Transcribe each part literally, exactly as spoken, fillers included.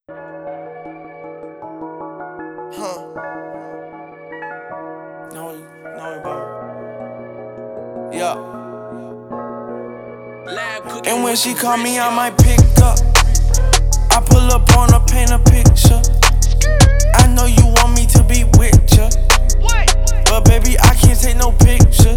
Huh. No, no, bro. Yeah. And when she call me, I might pick up. I pull up on her, paint a picture. I know you want me to be with ya, but baby, I can't take no picture.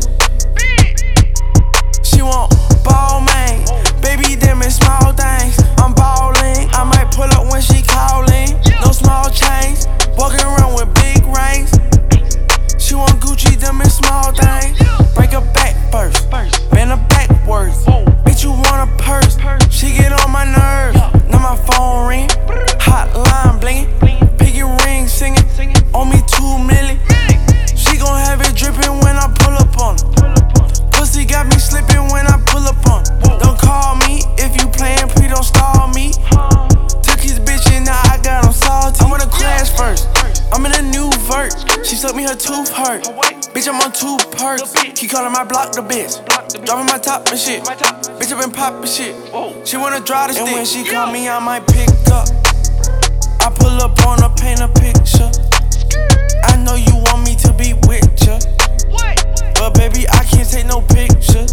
She want ball, man. Baby, them is small things. I'm ballin'. I might pull up when she callin'. No small chains. Walking around with big rings. She want Gucci, them is small things. Break her back first, bend her backwards. Bitch, you want a purse? She get on my nerves. Now my phone ring, hotline blingin', piggy ring singing. On me two million. She gon' have it drippin' when I pull up on her. Pussy got me slippin' when I pull up on her. Don't call me if you playin', please don't stall me. Took his bitch and now I got him salty. I'm gonna crash first. I'm in a new vert. She sucked me, her tooth hurt. Bitch, I'm on two perks. Keep calling my block the bitch. Dropping my top and shit. Bitch, I been poppin' shit. She wanna drive the stick. And when she call me, I might pick up. I pull up on her, paint a picture. I know you want me to be with ya, but baby, I can't take no picture.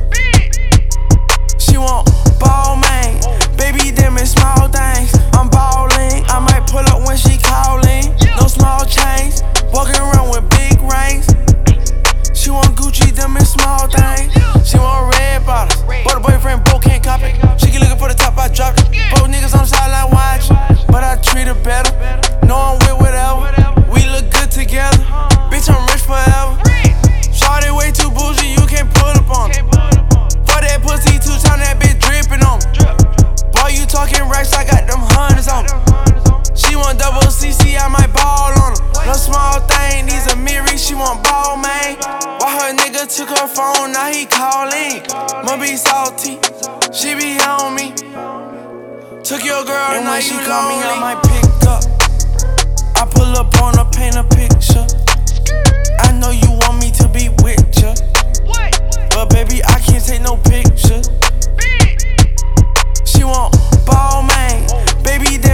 She want ball, man. Baby, them is small things. I'm ballin'. I might pull up when she callin'. No small chains. Walking around with big rings. She want Gucci, them is small things. She want red bottles. But the boyfriend broke, can't cop it. She keep looking for the top, I dropped it. Both niggas on the sideline watching, but I treat her better. No, I'm with whatever. We look good together. Bitch, I'm rich forever. Shawty way too bougie, you can't pull up on her. For that pussy, two times that bitch drippin' on me. Boy, you talking racks, I got them hundreds on me. She want double C C, I might ball on her. No small thing, these a Miri, she want ball, man. Why her nigga took her phone, now he callin'. Must be salty, she be on me. Took your girl, and now you lonely. Call me, I might pick up. I pull up on her, paint a picture. I know you want me to be with ya, but baby, I can't take no picture. She want ball, man. Baby,